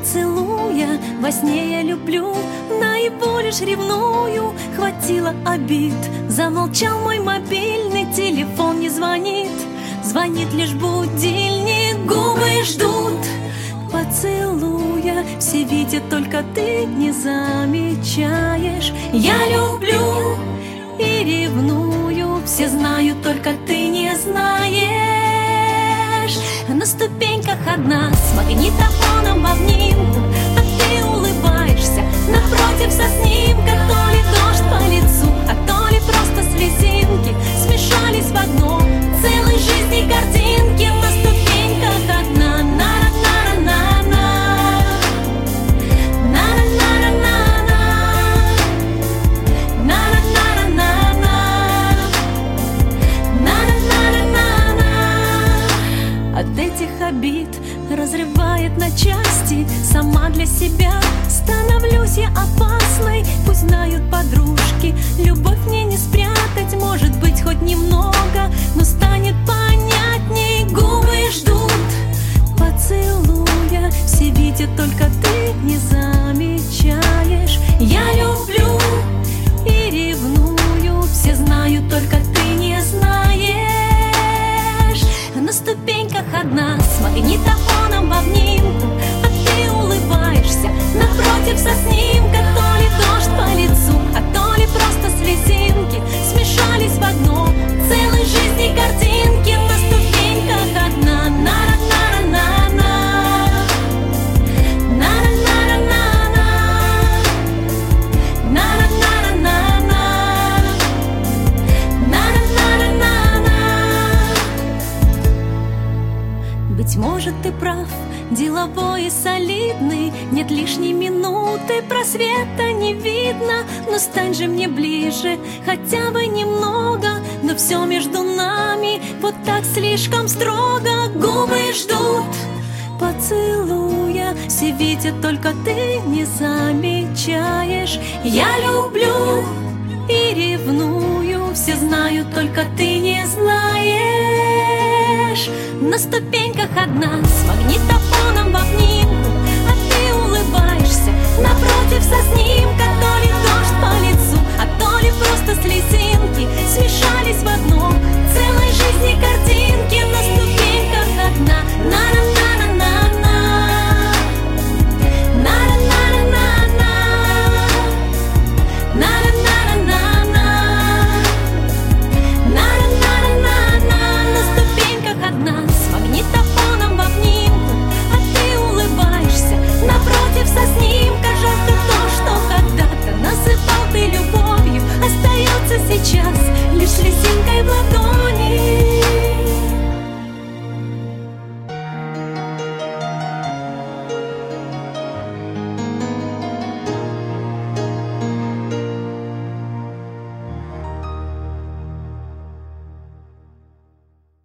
поцелуя. Во сне я люблю, наяву лишь ревную. Хватило обид, замолчал мой мобильный. Телефон не звонит, звонит лишь будильник. Губы ждут поцелуя, все видят, только ты не замечаешь. Я люблю и ревную, все знают, только ты не знаешь. На ступеньках одна с магнитофоном в обнимку, а ты улыбаешься напротив со снимка. То ли дождь по лицу, а то ли просто слезинки смешались в одно целой жизни картинки. На ступеньках одна, на-на-на-на-на, на-на-на-на-на, на-на-на-на-на, на-на-на-на-на. От этих обид разрывает на части. Сама для себя становлюсь я опасной. Пусть знают подружки, любовь мне не спрятать. Может быть, хоть немного, но станет понятней. Губы ждут поцелуя, все видят, только ты не замечаешь. Я люблю и ревную, все знают, только ты не знаешь. На ступеньках одна с магнитофоном в обнимку, а ты улыбаешься напротив со снимка. То ли дождь по лицу, а то ли просто слезинки смешались в одно целой жизни картинки. На ступеньках одна, на-на-на-на-на, на-на-на-на-на, на-на-на-на-на, на-на-на-на-на. Быть может, ты прав, деловой и солидный, нет лишней минуты, просвета не видно. Но стань же мне ближе, хотя бы немного. Но все между нами вот так слишком строго. Губы ждут поцелуя, все видят, только ты не замечаешь. Я люблю и ревную, все знают, только ты не знаешь. На ступеньках одна с магнитофоном в обнимку, а ты улыбаешься напротив со снимка.